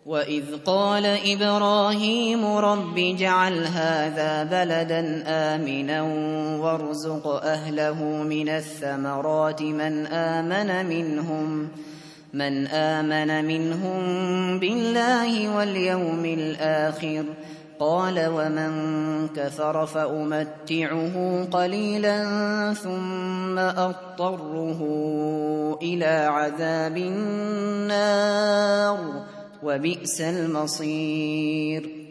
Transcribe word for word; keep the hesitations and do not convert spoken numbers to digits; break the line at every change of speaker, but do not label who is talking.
وَإِذْ قَالَ إِبْرَاهِيمُ رَبِّ اجْعَلْ هَذَا بَلَدًا آمِنًا وَارْزُقْ أَهْلَهُ مِنَ الثَّمَرَاتِ مَنْ آمَنَ مِنْهُمْ مَنْ آمَنَ مِنْهُمْ بِاللَّهِ وَالْيَوْمِ الْآخِرِ قَالَ وَمَنْ كَفَرَ فَأُمَتِّعُهُ قَلِيلًا ثُمَّ أَضْطَرُّهُ إِلَى عَذَابِ النَّارِ وَبِئْسَ الْمَصِيرُ.